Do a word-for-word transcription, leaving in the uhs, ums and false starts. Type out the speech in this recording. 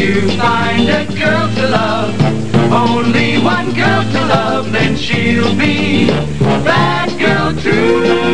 you find a girl to love, only one girl to love, then she'll be that girl true.